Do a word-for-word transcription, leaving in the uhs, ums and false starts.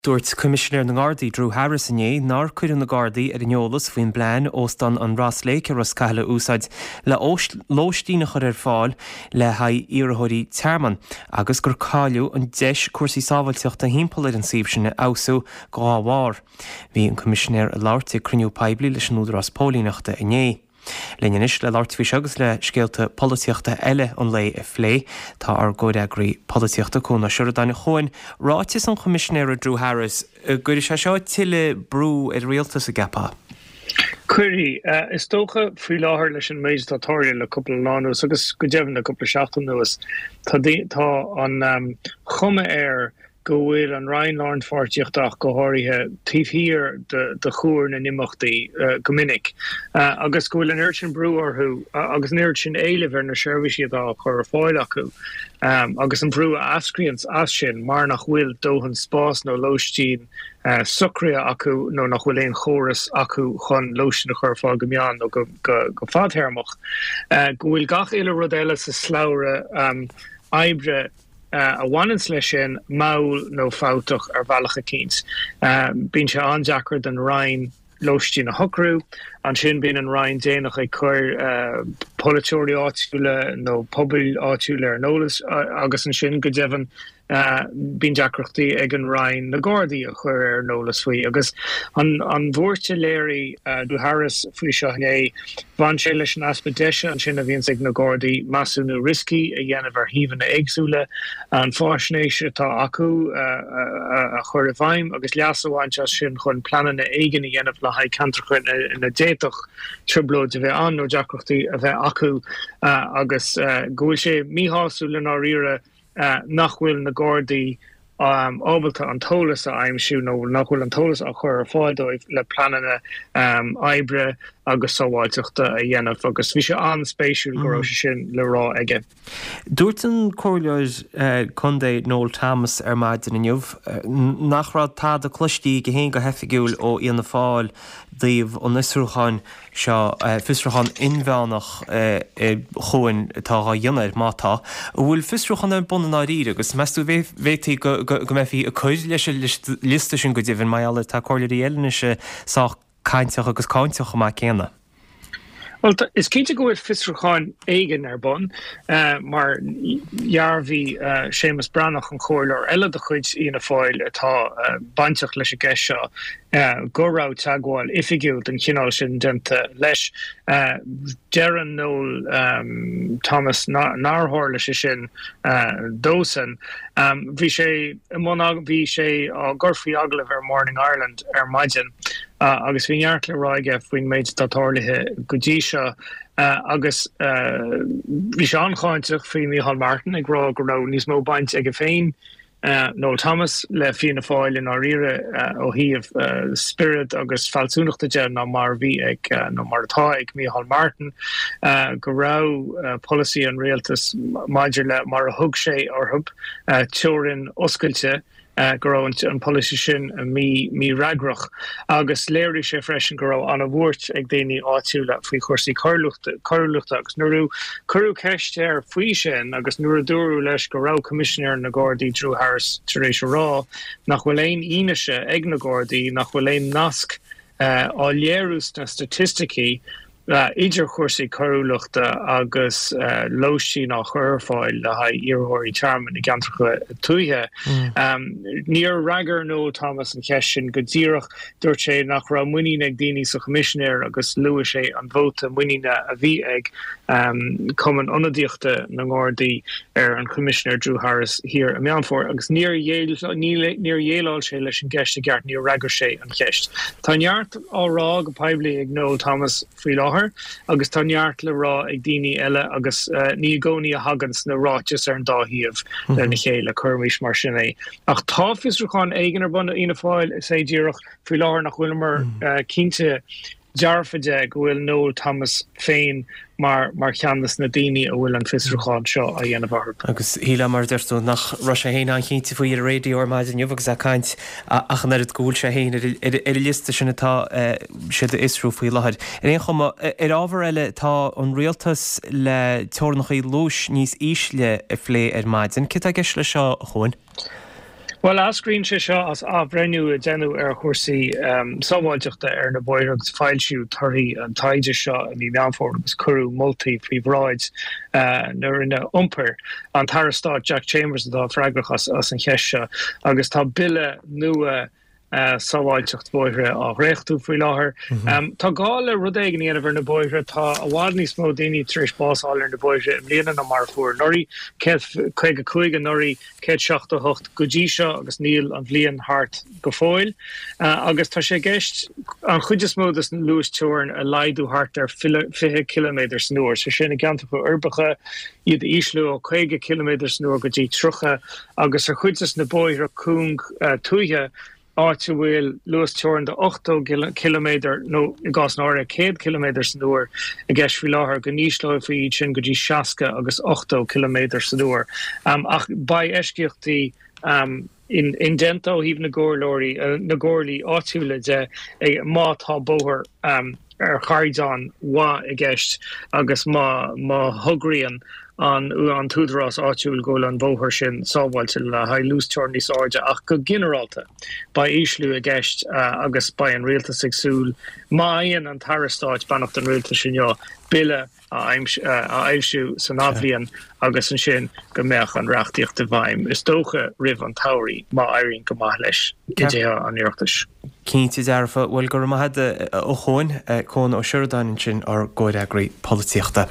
Dúirt Commissioner na Gardaí Drew Harris inné nar cuireann na Gardaí ar an eolas faoin blean óstan an Ras Lake ar os caithfeile úsáid le lóistíneachar ar fáil le haidh iarrthóirí tearman, agus gur cáiliú an deis cuasaí sábhailteachta thimpeall ar an suíomh sin ása gá mhár. Bhí an Commissioner a láirte cruinniú poiblí leis an údar as pólíneachta inné. Linneis le láirtmhí agus le scéalta políochta eile an lé a phlé tá ar góideagraí políochta chun na siúrdainna chuin ráitis an Commissioner Drew Harris gurí se seo tiile brú ar rialtas a gapá. Cuirí, uh, is tócha frí láthir leis an méid tátóirí le cúpla lánús agus go deimhin le cúpla seachtain nuas tá an um, chumme air go bhfuil an Ryan Lorne fortiochtach go háirithe tíomhhír de, de chúr na nimachtaí uh, go minic. Uh, agus go bhfuil an urchin brúarthú uh, agus an urchin éileh ar na seirbhísiad á chur fáil acu. Um, agus an brú a ascríonn as sin mar nach bhfuil dóhann spás nó lóistín uh, sucria acu nó nach bhfuil éon chóras acu chun lóistín na chur fáil go meán nó go, go, go fadthermach. Uh, go bhfuil gach ile rud eile sa sláire um, aibre Uh, a bhainans lei sin maul nó fátoch ar bhealacha cíns. Um, bíonn se andeachar den Ryan lóistín na hocrú, an sin bíonn an Ryan déanach ag chuir uh, polaitóirí áitiúla nó pobail áitiúla ar nólas uh, agus an sin go deimhin uh, bíonn deacrachtaí ag an Ryan na Gardaí a chuir ar nólas faoi. Agus an, an bhórte léirí uh, Drew Harris faoi seo é bhain sé leis an aspa deise an sin a bhíonn ag na Gardaí masú nó riscí a dhéanamh ar híomhanna éagsúla an fáisnéise tá acu uh, uh, a chuir a bhaim agus leasahhaint sin chun planana éigen a dhéanamh le haid cantrachuin ina déitoch triblóid a bheith an nó deacrachtaí a bheith acu uh, agus uh, go bhfuil sé míthású le ná riire uh, nach bhfuil na Gardaí um, ábalta an tólas a aimimsú nó nach bhfuil an tólas a chur ar fáildóibh le planana um, aibre agus sábhailteachta a dhéanamh agus bhí sé an spéisiúil go raibh sin le rá aige. Dúirt an comhairleoir uh, Conde Noel Thomas ar maidin inniuh uh, nach rá tá a cloistí go héon go hefigiúil ó íana fáil daobh an Isrúcháin seo uh, Fisrúcháin inbheánach uh, uh, chuin tá dionad mátá. Bhfuil Fisrúcháin ar bun á ríre agus meú bhétaí go, go, go méhí a chuid leis lista sin go dtíobhann maiall tá comhairleoirí eile sa cainteach agus cáinteach má céanna. Well, is cínte go bhfuil Fisrúcháin éigen ar bun, uh, mar dhearbhí uh, Seamus Brannach an chomhairleoir eile de chuid íana fáil atá uh, bainteach leis a gceist seo uh, go raibh teagháil ifigiúil den cinál sin denta leis uh, Deran Noel um, Thomas nárthóir leis sin uh, dósan. Um, bhí sé bhí sé á gurfaí aglah ar Morning Ireland ar maidin. Uh, agus bhí neart le ráige faoin méid tátáirlathe go dtí seo uh, agus uh, bhí sé ancháinteach faoi Micheál Martin ag rá go raibh níos mó baint ag a féin uh, Noel Thomas le fianna fáil in á riire uh, ó híomh uh, spirit agus falsúnachta de ná mar bhí ag uh, nó mar atá ag Micheál Martin uh, go raibh uh, policy an réaltas maidir le mar a thug sé orthb uh, teorann oscailte Uh, go raibh an policy sin uh, mí mí ragrach agus léirí sé freisin go raibh an a bhúirt ag déanaí áitiúla faoi chuirsaí choirluachta agus nuair curú ceist ar faoi sin agus nuair a dúrú leis go raibh Commissioner na Gardaí Drew Harris tar éis rá nach bhfuil éon íneise ag na Gardaí nach bhfuil éon nasc uh, á léirús na statisticí Uh, idir chuirsaí choirluachta agus uh, lóistín á chur fáil le haidh iarrthóirí tearman i gceantracha tuaithe. Mm. Um, níor ragar nó Thomas an ceist sin go dtíreach dúirt sé nach raibh muoine ag daoine sa Commissioner agus luaigh sé an bhóta muoine a bhí ag um, cumann ionadaíochta na Gardaí ar an Commissioner Drew Harris hir a meánfór agus níor dhéaláil sé leis an ceist a gceart níor ragar sé an ceist. Tá neart á rá go poiblí ag Noel Thomas faoi láthair agus tá neart le rá ag daoine eile agus uh, ní gcónaí a hagans na ráiteas ar an dáthíomh mm-hmm. le na chéile chuirmís mar sin é. Ach tá Fisrúcháin éigen ar buna ina fáil is é díreach faoi láthair nach bhfuil mar uh, cínte dearfaide go bhfuil Noel Thomas féin mar mar cheannas na daoine a bhfuil an Fisrúcháin seo a dhéanamh orthu. Agus híle mar deirtú nach ra sé héine an chéinte faoi ar réidió ar maidin nniuhah a caint ach an ad gúil sé héine ar lista sin atá siad isrú faoi láthair. Ar éon chuma ar ábhar eile tá an rialtas le teornachaí lúis níos ísle a phlé ar maidin. Cit a gceist le seo chuin? Well ascreen se seo as ábrenú a dénú ar chósaí sábháideachta ar na bóir agus fáilsiú thuirí an taide seo a bhí meanfór agus curú multi príomhráid nuair ina umper an tarrastá Jack Chambers dá freigrachas as an cheise agus tá bille nua Uh, sábháilteacht bóithre á réchtú faoi láthair. Um, tá gála rudéigen íana bhar na bóithre tá a bhád níos mó daoine tríos básáil ar na bóithre im líana na mar fuair. Noirí chuige chuige noirí céad seachta hocht go dtí seo agus níl an bhliaon hart go fóil. Uh, agus tá sé gceist an chuideas módas an Lewis Teorn a laidú hart ar fiche kilometers nuair. So sinna gceanta go urbacha iad íslú ó chuige kilometers nuair go dtí trucha agus ar chuideas na bóithre cúng uh, tuaithe áte bhfuil Lewis Teorn de ochtó kilometer nó i gás nára céad kilometers nuair a gceist faoi láthair go níos leo faoi sin go dtí seasca agus ochtó kilometers nuair. Um, ach ba eisciochtaí um, in in dento híh na gcomhlóirí uh, na gcomhlaí áitiúla de ag mátá bóthir um, ar chaidán wa i gceist agus má má thugraíonn an an túdrás áitiúil go an bóthir sin sábháilte le ha Lewis Teorn níos áide ach go generalta ba íslú a gceist uh, agus ba an rialtas agsúil maíonn an tarrastáid bannacht an rialtas sin jo bille a aimsú san ábhliaon agus an sin go meach an reachtaíocht de bhaim. Is dócha rih an tairí má éiríonn go maith leis go dtí an iireachtas. Cínti dearfa bhfuil gur maithe ó cháin chun ó siúrdain sin ar ggóir agraí políochta.